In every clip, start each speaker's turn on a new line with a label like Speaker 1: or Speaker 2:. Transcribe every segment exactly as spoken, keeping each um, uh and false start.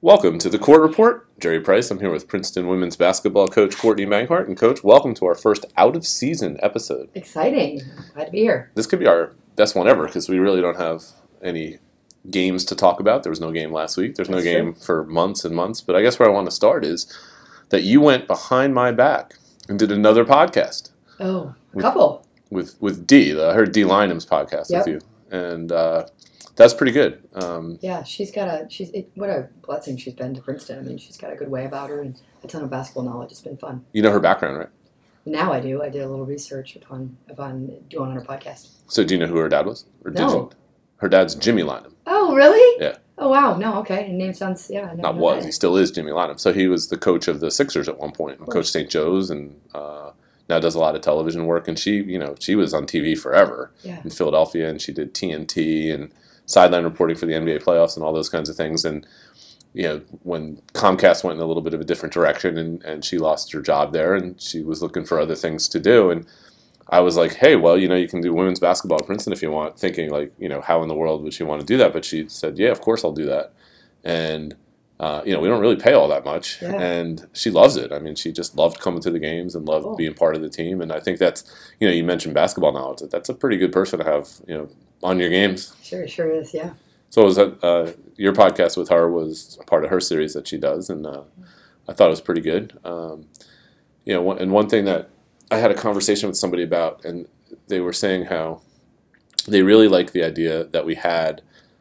Speaker 1: Welcome to the Court Report. Jerry Price. I'm here with Princeton women's basketball coach Courtney Bankhart. And Coach, welcome to our first out-of-season episode.
Speaker 2: Exciting. Glad to be here.
Speaker 1: This could be our best one ever because we really don't have any games to talk about. There was no game last week. There's no
Speaker 2: That's
Speaker 1: game
Speaker 2: true.
Speaker 1: for months and months. But I guess where I want to start is that you went behind my back and did another podcast.
Speaker 2: Oh, a couple.
Speaker 1: With with Dee. I heard Dee Lynam's podcast
Speaker 2: Yep.
Speaker 1: with you. And uh, that's pretty good. Um,
Speaker 2: Yeah, she's got a, she's, it, what a blessing she's been to Princeton. I mean, she's got a good way about her and a ton of basketball knowledge. It's been fun.
Speaker 1: you know her background, right?
Speaker 2: Now I do. I did a little research upon, upon doing on her podcast.
Speaker 1: So do you know who her dad was? Or did
Speaker 2: No.
Speaker 1: you? Her dad's Jimmy Lynam.
Speaker 2: Oh, really?
Speaker 1: Yeah.
Speaker 2: Oh, wow. No, okay. Your name sounds, yeah. I never
Speaker 1: Not
Speaker 2: know
Speaker 1: was,
Speaker 2: that.
Speaker 1: he still is Jimmy Lynam. So he was the coach of the Sixers at one point, and
Speaker 2: Cool.
Speaker 1: coached Saint Joe's, and uh, now does a lot of television work. And she, you know, she was on T V forever
Speaker 2: Yeah.
Speaker 1: in Philadelphia, and she did T N T and sideline reporting for the N B A playoffs and all those kinds of things. And you know, when Comcast went in a little bit of a different direction, and, and she lost her job there, and she was looking for other things to do, and I was like, hey, well, you know, you can do women's basketball at Princeton if you want, thinking like, you know, how in the world would she want to do that? But she said, yeah, of course I'll do that. And, uh, you know, we don't really pay all that much.
Speaker 2: Yeah.
Speaker 1: And she loves it. I mean, she just loved coming to the games and loved
Speaker 2: Cool.
Speaker 1: being part of the team. And I think that's, you know, you mentioned basketball knowledge. That's a pretty good person to have, you know, on your games.
Speaker 2: Sure, sure is, yeah.
Speaker 1: So was that, uh, your podcast with her was a part of her series that she does. And uh, I thought it was pretty good. Um, you know, one, and one thing that I had a conversation with somebody about, and they were saying how they really like the idea that we had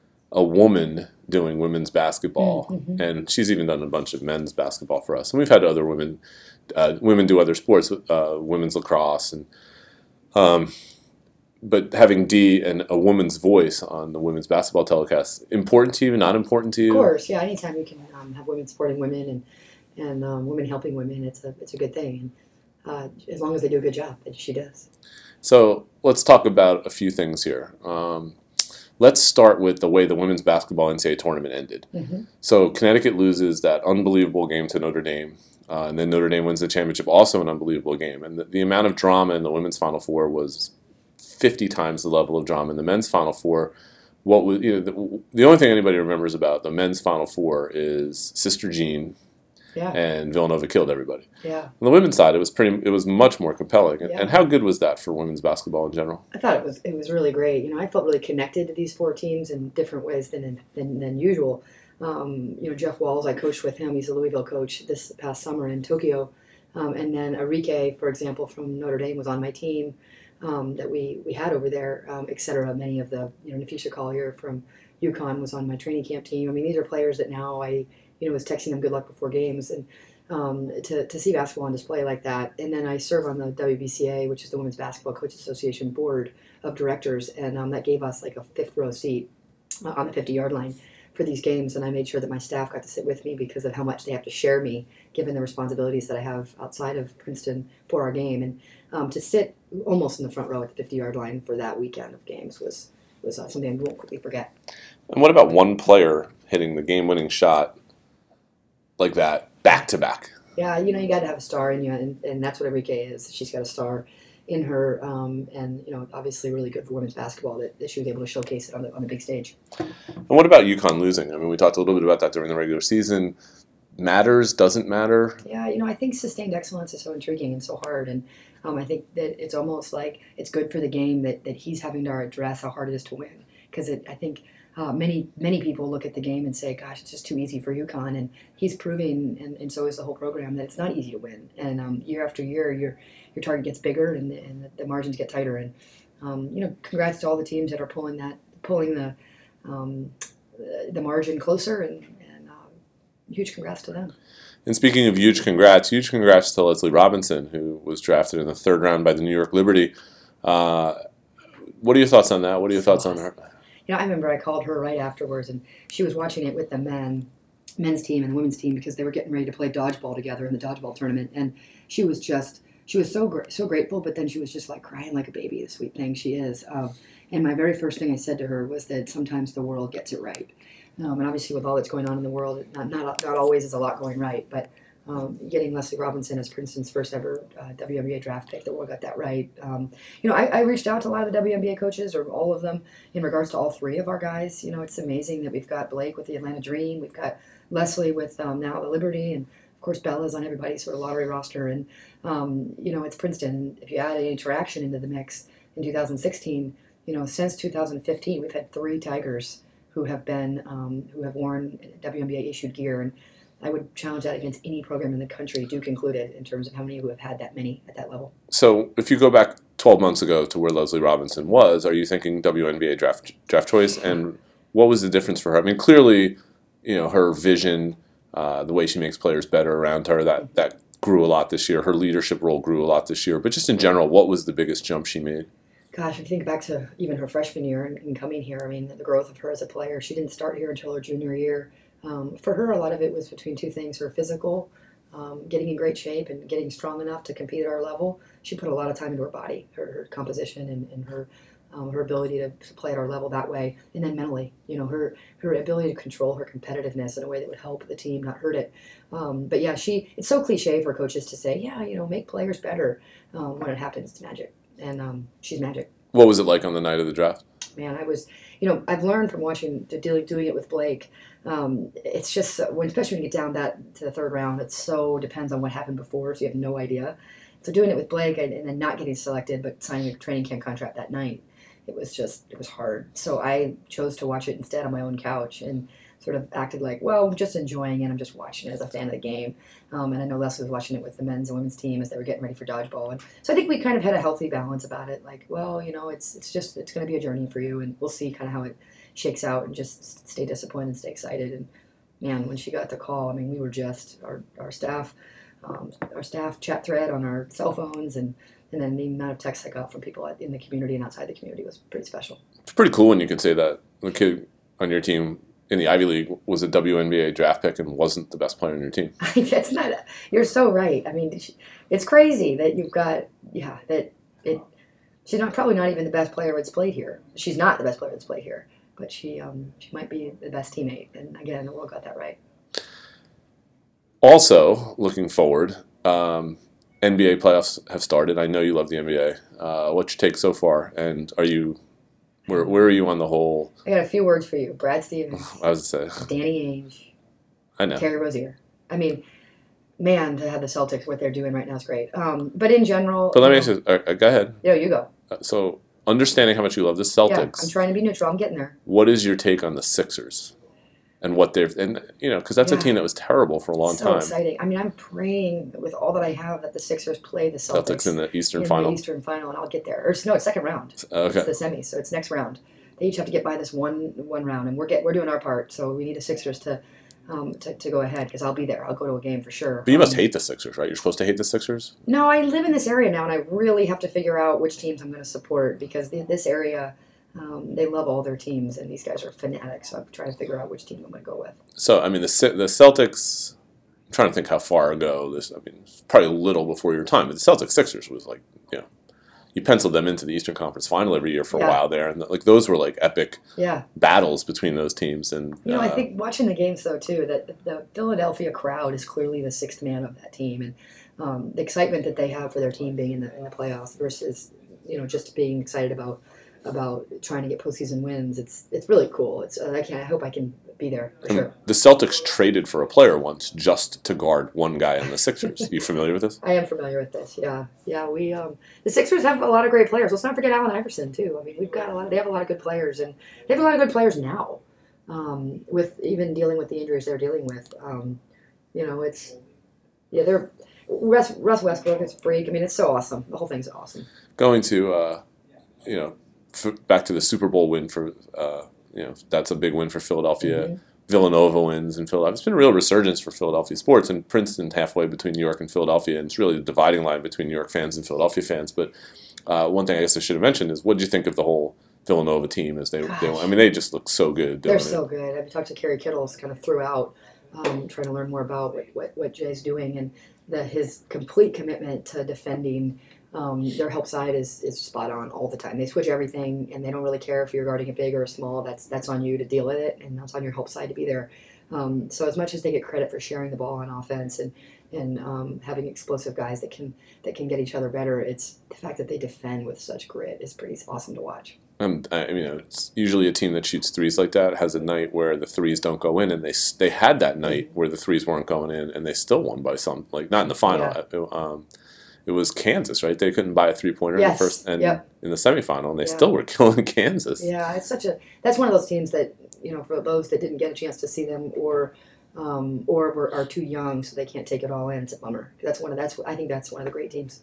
Speaker 1: a woman doing women's basketball,
Speaker 2: Mm-hmm.
Speaker 1: and she's even done a bunch of men's basketball for us. And we've had other women, uh, women do other sports, uh, women's lacrosse, and um, but having Dee and a woman's voice on the women's basketball telecast, important to you, not important to you?
Speaker 2: Of course, yeah. Anytime you can um, have women supporting women and and um, women helping women, it's a it's a good thing. And uh, as long as they do a good job, that she does.
Speaker 1: So let's talk about a few things here. Um, let's start with the way the women's basketball N C double A tournament ended.
Speaker 2: Mm-hmm.
Speaker 1: So Connecticut loses that unbelievable game to Notre Dame, uh, and then Notre Dame wins the championship, also an unbelievable game. And the, the amount of drama in the women's Final Four was fifty times the level of drama in the men's Final Four. What was, you know, the, the only thing anybody remembers about the men's Final Four is Sister Jean
Speaker 2: Yeah,
Speaker 1: and Villanova killed everybody.
Speaker 2: yeah.
Speaker 1: On the women's side, it was pretty. It was much more compelling. And,
Speaker 2: Yeah.
Speaker 1: and how good was that for women's basketball in general?
Speaker 2: I thought it was it was really great. You know, I felt really connected to these four teams in different ways than than, than usual. Um, you know, Jeff Walls, I coached with him. He's a Louisville coach this past summer in Tokyo, um, and then Enrique, for example, from Notre Dame, was on my team um, that we we had over there, um, et cetera. Many of the you know Nafisha Collier from UConn was on my training camp team. I mean, these are players that now I you know was texting them good luck before games and. Um, to, to see basketball on display like that. And then I serve on the W B C A, which is the Women's Basketball Coaches Association board of directors, and um, that gave us like a fifth row seat uh, on the fifty-yard line for these games, and I made sure that my staff got to sit with me because of how much they have to share me, given the responsibilities that I have outside of Princeton for our game. And um, to sit almost in the front row at the fifty-yard line for that weekend of games was, was uh, something I won't quickly forget.
Speaker 1: And what about one player hitting the game-winning shot like that, back-to-back?
Speaker 2: Yeah, you know, you got to have a star in you, and, and that's what Enrique is. She's got a star in her, um, and, you know, obviously really good for women's basketball that, that she was able to showcase it on the, on the big stage.
Speaker 1: And what about UConn losing? I mean, we talked a little bit about that during the regular season. Matters, doesn't matter?
Speaker 2: Yeah, you know, I think sustained excellence is so intriguing and so hard, and um, I think that it's almost like it's good for the game that, that he's having to address how hard it is to win, because I think uh, many many people look at the game and say, gosh, it's just too easy for UConn, and he's proving, and, and so is the whole program, that it's not easy to win, and um, year after year, your your target gets bigger and, and the margins get tighter, and um, you know, congrats to all the teams that are pulling that pulling the um, the margin closer, and, and um, huge congrats to them.
Speaker 1: And speaking of huge congrats, huge congrats to Leslie Robinson, who was drafted in the third round by the New York Liberty. Uh, what are your thoughts on that? What are your thoughts on her?
Speaker 2: You know, I remember I called her right afterwards, and she was watching it with the men, men's team and the women's team, because they were getting ready to play dodgeball together in the dodgeball tournament, and she was just, she was so gra- so grateful, but then she was just like crying like a baby, the sweet thing she is. Um, and my very first thing I said to her was that sometimes the world gets it right. Um, and obviously with all that's going on in the world, not, not, not always is a lot going right, but Um, getting Leslie Robinson as Princeton's first ever uh, W N B A draft pick, the world got that right. Um, you know, I, I reached out to a lot of the W N B A coaches, or all of them, in regards to all three of our guys. You know, it's amazing that we've got Blake with the Atlanta Dream, we've got Leslie with um, now the Liberty, and of course Bella's on everybody's sort of lottery roster. And um, you know, it's Princeton. And if you add any interaction into the mix in two thousand sixteen, you know, since two thousand fifteen, we've had three Tigers who have been um, who have worn W N B A issued gear, and I would challenge that against any program in the country, Duke included, in terms of how many who have had that many at that level.
Speaker 1: So if you go back twelve months ago to where Leslie Robinson was, are you thinking W N B A draft draft choice? And what was the difference for her? I mean, clearly, you know, her vision, uh, the way she makes players better around her, that, that grew a lot this year. Her leadership role grew a lot this year. But just in general, what was the biggest jump she made?
Speaker 2: Gosh, if you think back to even her freshman year and, and coming here, I mean, the growth of her as a player, she didn't start here until her junior year. Um, for her, a lot of it was between two things: her physical, um, getting in great shape and getting strong enough to compete at our level. She put a lot of time into her body, her, her composition, and, and her um, her ability to, to play at our level that way. And then mentally, you know, her her ability to control her competitiveness in a way that would help the team, not hurt it. Um, but yeah, she it's so cliche for coaches to say, yeah, you know, make players better. Um, when it happens, it's magic, and um, she's magic.
Speaker 1: What was it like on the night of the draft?
Speaker 2: Man, I was, you know, I've learned from watching, doing, doing it with Blake. Um, it's just, when, especially when you get down that to the third round, it so depends on what happened before, so you have no idea. So doing it with Blake and, and then not getting selected, but signing a training camp contract that night, it was just, it was hard. So I chose to watch it instead on my own couch and sort of acted like, well, I'm just enjoying it. I'm just watching it as a fan of the game. Um, and I know Leslie was watching it with the men's and women's team as they were getting ready for dodgeball. And so I think we kind of had a healthy balance about it. Like, well, you know, it's it's just, it's going to be a journey for you, and we'll see kind of how it shakes out, and just stay disappointed, stay excited. And man, when she got the call, I mean, we were just, our, our staff, um, our staff chat thread on our cell phones, and, and then the amount of texts I got from people in the community and outside the community was pretty special.
Speaker 1: It's pretty cool when you can say that the kid on your team in the Ivy League was a W N B A draft pick and wasn't the best player on your team.
Speaker 2: That's not. A, you're so right. I mean, it's crazy that you've got. Yeah, that it. She's not probably not even the best player that's played here. She's not the best player that's played here, but she um she might be the best teammate. And again, the world got that right.
Speaker 1: Also, looking forward, um, N B A playoffs have started. I know you love the N B A. Uh, what's your take so far? And are you? Where where are you on the whole?
Speaker 2: I got a few words for you. Brad Stevens.
Speaker 1: I was to say.
Speaker 2: Danny Ainge.
Speaker 1: I know.
Speaker 2: Terry Rozier. I mean, man, to have the Celtics, what they're doing right now is great. Um, but in general.
Speaker 1: But let me ask you. Uh, go ahead.
Speaker 2: Yeah, you go.
Speaker 1: Uh, so, understanding how much you love the Celtics.
Speaker 2: Yeah, I'm trying to be neutral. I'm getting there.
Speaker 1: What is your take on the Sixers? And what they've, and you know, because that's
Speaker 2: yeah.
Speaker 1: a team that was terrible for a long
Speaker 2: so
Speaker 1: time.
Speaker 2: So exciting. I mean, I'm praying with all that I have that the Sixers play the Celtics.
Speaker 1: Celtics in the Eastern
Speaker 2: in
Speaker 1: final.
Speaker 2: the Eastern final, and I'll get there. Or no, it's second round.
Speaker 1: Okay.
Speaker 2: It's the semis, so it's next round. They each have to get by this one one round, and we're get we're doing our part. So we need the Sixers to um, to, to go ahead, because I'll be there. I'll go to a game for sure.
Speaker 1: But you must
Speaker 2: um,
Speaker 1: hate the Sixers, right? You're supposed to hate the Sixers?
Speaker 2: No, I live in this area now, and I really have to figure out which teams I'm going to support, because the, this area, um, they love all their teams, and these guys are fanatics. So I'm trying to figure out which team I'm going to go with.
Speaker 1: So, I mean, the the Celtics, I'm trying to think how far ago this, I mean, it's probably a little before your time, but the Celtics Sixers was like, you know, you penciled them into the Eastern Conference Final every year for
Speaker 2: yeah.
Speaker 1: a while there, and like those were like epic
Speaker 2: yeah.
Speaker 1: battles between those teams. And
Speaker 2: you know,
Speaker 1: uh,
Speaker 2: I think watching the games though too, that the Philadelphia crowd is clearly the sixth man of that team, and um, the excitement that they have for their team being in the in the playoffs versus you know just being excited about about trying to get postseason wins. It's it's really cool. It's I can I hope I can be there for sure.
Speaker 1: The Celtics traded for a player once just to guard one guy on the Sixers. Are you familiar with this?
Speaker 2: I am familiar with this. Yeah, yeah. We um, the Sixers have a lot of great players. Let's not forget Allen Iverson too. I mean, we've got a lot. Of, they have a lot of good players, and they have a lot of good players now. Um, with even dealing with the injuries they're dealing with, um, you know, it's yeah. They're Russ, Russ Westbrook is a freak. I mean, it's so awesome. The whole thing's awesome.
Speaker 1: Going to uh, you know f- back to the Super Bowl win for. Uh, You know, that's a big win for Philadelphia.
Speaker 2: Mm-hmm.
Speaker 1: Villanova wins in Philadelphia. It's been a real resurgence for Philadelphia sports, and Princeton's halfway between New York and Philadelphia, and it's really the dividing line between New York fans and Philadelphia fans. But uh, one thing I guess I should have mentioned is, what did you think of the whole Villanova team? As they, they I mean, they just look so good.
Speaker 2: They're
Speaker 1: it.
Speaker 2: so good. I've talked to Kerry Kittles kind of throughout, um, trying to learn more about what, what, what Jay's doing, and the, his complete commitment to defending. Um, their help side is, is spot on all the time. They switch everything, and they don't really care if you're guarding a big or a small. That's that's on you to deal with it, and that's on your help side to be there. Um, so as much as they get credit for sharing the ball on offense and and um, having explosive guys that can that can get each other better, it's the fact that they defend with such grit is pretty awesome to watch.
Speaker 1: Um, I mean, you know, it's usually a team that shoots threes like that has a night where the threes don't go in, and they they had that night where the threes weren't going in, and they still won by some, like not in the final.
Speaker 2: Yeah.
Speaker 1: It, um, it was Kansas, right? They couldn't buy a three pointer
Speaker 2: Yes.
Speaker 1: in the first and
Speaker 2: Yep.
Speaker 1: in the semifinal, and they
Speaker 2: Yeah.
Speaker 1: still were killing Kansas.
Speaker 2: Yeah, it's such a that's one of those teams that, you know, for those that didn't get a chance to see them or um, or were, are too young so they can't take it all in, it's a bummer. That's one of that's I think that's one of the great teams.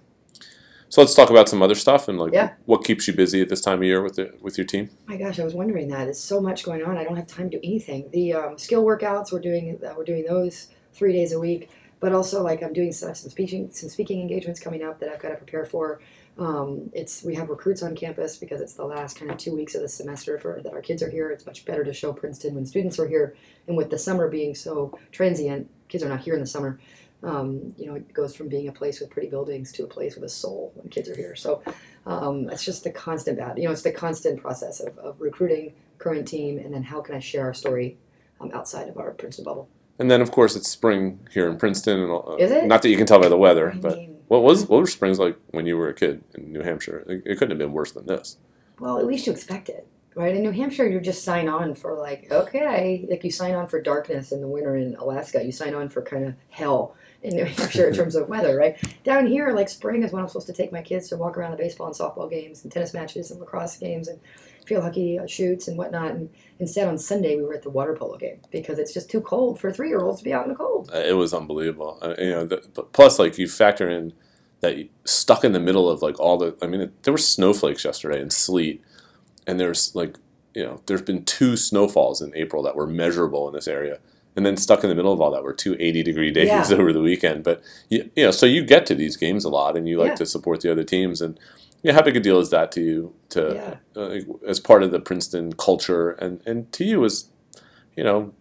Speaker 1: So let's talk about some other stuff and like
Speaker 2: Yeah.
Speaker 1: what keeps you busy at this time of year with the, with your team.
Speaker 2: My gosh, I was wondering that. There's so much going on. I don't have time to do anything. The um, skill workouts, we're doing uh, we're doing those three days a week. But also, like I'm doing some, some speaking some speaking engagements coming up that I've got to prepare for. Um, it's we have recruits on campus because it's the last kind of two weeks of the semester for that our kids are here. It's much better to show Princeton when students are here, and with the summer being so transient, kids are not here in the summer. Um, you know, it goes from being a place with pretty buildings to a place with a soul when kids are here. So um, it's just the constant bat. You know, it's the constant process of, of recruiting current team, and then how can I share our story um, outside of our Princeton bubble.
Speaker 1: And then, of course, it's spring here in Princeton. And uh,
Speaker 2: Is it?
Speaker 1: Not that you can tell by the weather,
Speaker 2: I
Speaker 1: but
Speaker 2: mean-
Speaker 1: what was what were springs like when you were a kid in New Hampshire? It, it couldn't have been worse than this.
Speaker 2: Well, at least you expect it, right? In New Hampshire, you just sign on for like, okay, like you sign on for darkness in the winter in Alaska. You sign on for kind of hell in New Hampshire in terms of weather, right? Down here, like spring is when I'm supposed to take my kids to walk around the baseball and softball games and tennis matches and lacrosse games and field hockey uh, shoots and whatnot. And instead, on Sunday, we were at the water polo game because it's just too cold for three-year-olds to be out in the cold.
Speaker 1: Uh, It was unbelievable. Uh, you know, the, but plus, like you factor in that you, stuck in the middle of like all the. I mean, it, there were snowflakes yesterday and sleet, and there's like you know, there's been two snowfalls in April that were measurable in this area. And then stuck in the middle of all that were two eighty degree days
Speaker 2: Yeah.
Speaker 1: over the weekend. But you, you know, so you get to these games a lot, and you like
Speaker 2: Yeah.
Speaker 1: to support the other teams. And yeah, how big a deal is that to you, to
Speaker 2: Yeah.
Speaker 1: uh, as part of the Princeton culture, and and to you as you know,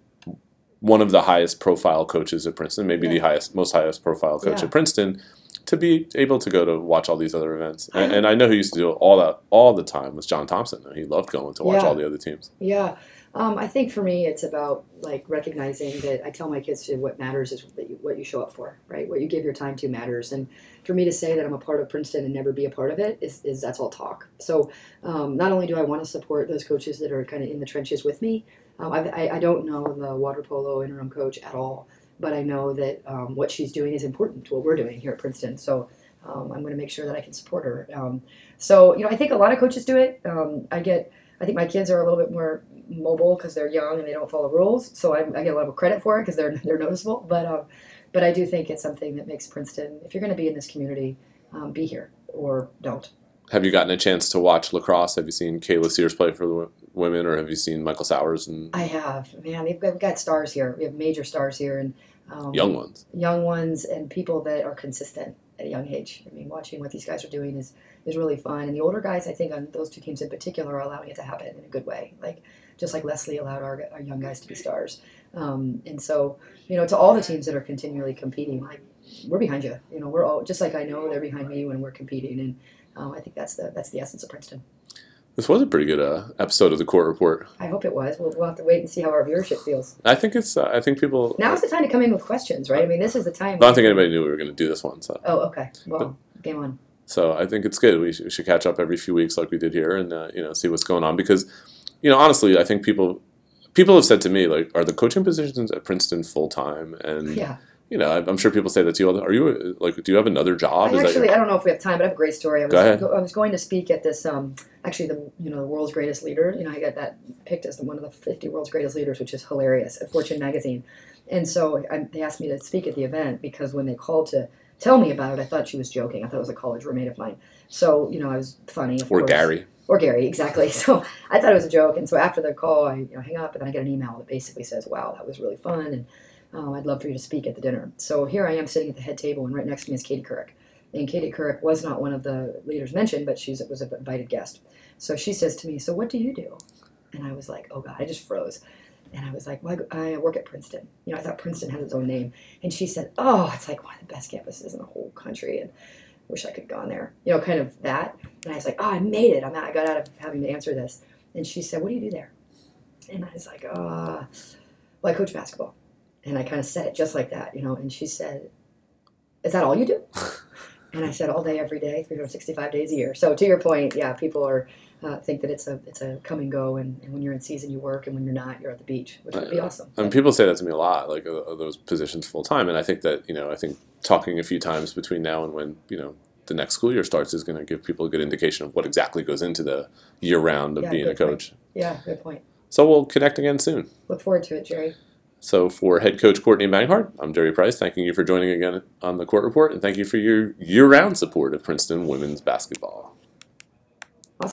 Speaker 1: one of the highest profile coaches at Princeton, maybe the
Speaker 2: Yeah.
Speaker 1: highest, most highest profile coach
Speaker 2: Yeah.
Speaker 1: at Princeton, to be able to go to watch all these other events.
Speaker 2: I
Speaker 1: And,
Speaker 2: know.
Speaker 1: and I know who used to do it all that all the time was John Thompson. He loved going to watch
Speaker 2: Yeah.
Speaker 1: all the other teams.
Speaker 2: Yeah. Um, I think for me, it's about like recognizing that I tell my kids to what matters is that you, what you show up for, right? What you give your time to matters. And for me to say that I'm a part of Princeton and never be a part of it is, is that's all talk. So um, not only do I want to support those coaches that are kind of in the trenches with me, um, I, I, I don't know the water polo interim coach at all, but I know that um, what she's doing is important to what we're doing here at Princeton. So um, I'm going to make sure that I can support her. Um, so, you know, I think a lot of coaches do it. Um, I get, I think my kids are a little bit more mobile because they're young and they don't follow rules. So I, I get a lot of credit for it because they're they're noticeable. But um, but I do think it's something that makes Princeton, if you're going to be in this community, um, be here or don't.
Speaker 1: Have you gotten a chance to watch lacrosse? Have you seen Kayla Sears play for the w- women, or have you seen Michael Sowers and
Speaker 2: I have, man. We've got, we've got stars here. We have major stars here and um,
Speaker 1: young ones?
Speaker 2: young ones and people that are consistent at a young age. I mean, watching what these guys are doing is is really fun. And the older guys, I think, on those two teams in particular, are allowing it to happen in a good way. Like just like Leslie allowed our, our young guys to be stars. Um, and so, you know, to all the teams that are continually competing, like we're behind you. You know, we're all just like I know they're behind me when we're competing. And um, I think that's the that's the essence of Princeton.
Speaker 1: This was a pretty good uh, episode of the Court Report.
Speaker 2: I hope it was. We'll, we'll have to wait and see how our viewership feels.
Speaker 1: I think it's. Uh, I think people.
Speaker 2: Now's the time to come in with questions, right? I mean, this is the time.
Speaker 1: I don't think anybody knew we were going to do this one. So.
Speaker 2: Oh, okay. Well, game on.
Speaker 1: So I think it's good. We should, we should catch up every few weeks like we did here, and uh, you know, see what's going on. Because, you know, honestly, I think people people have said to me like, "Are the coaching positions at Princeton full time?" And
Speaker 2: Yeah.
Speaker 1: you know, I'm sure people say that to you. Are you like, do you have another job?
Speaker 2: I
Speaker 1: Is that
Speaker 2: actually,
Speaker 1: your-
Speaker 2: I don't know if we have time, but I have a great story. I was,
Speaker 1: Go ahead.
Speaker 2: I was going to speak at this, um, actually, the you know the world's greatest leader. You know, I got that picked as one of the fifty world's greatest leaders, which is hilarious at Fortune magazine. And so I, they asked me to speak at the event because when they called to tell me about it, I thought she was joking. I thought it was a college roommate of mine. So you know, I was funny. Of
Speaker 1: or
Speaker 2: course.
Speaker 1: Gary?
Speaker 2: Or Gary, exactly. So I thought it was a joke. And so after the call, I you know, hang up, and then I get an email that basically says, "Wow, that was really fun, and um, I'd love for you to speak at the dinner." So here I am sitting at the head table, and right next to me is Katie Couric. And Katie Couric was not one of the leaders mentioned, but she was an invited guest. So she says to me, "So what do you do?" And I was like, "Oh God," I just froze. And I was like, "Well, I work at Princeton." You know, I thought Princeton had its own name. And she said, "Oh, it's like one of the best campuses in the whole country, and wish I could have gone there." You know, kind of that. And I was like, "Oh, I made it. I'm out. I got out of having to answer this." And she said, "What do you do there?" And I was like, "Uh, well, I coach basketball." And I kind of said it just like that, you know. And she said, "Is that all you do?" And I said, "All day, every day, three hundred sixty-five days a year." So to your point, yeah, people are uh, think that it's a it's a come and go, and, and when you're in season, you work, and when you're not, you're at the beach, which would be awesome.
Speaker 1: And people say that to me a lot, like, are those positions full time? And I think that, you know, I think talking a few times between now and when, you know, the next school year starts is going to give people a good indication of what exactly goes into the year round of
Speaker 2: Yeah,
Speaker 1: being a
Speaker 2: good point.
Speaker 1: coach.
Speaker 2: Yeah, good point.
Speaker 1: So we'll connect again soon.
Speaker 2: Look forward to it, Jerry.
Speaker 1: So for head coach Courtney Banghart, I'm Jerry Price, thanking you for joining again on the Court Report, and thank you for your year-round support of Princeton women's basketball.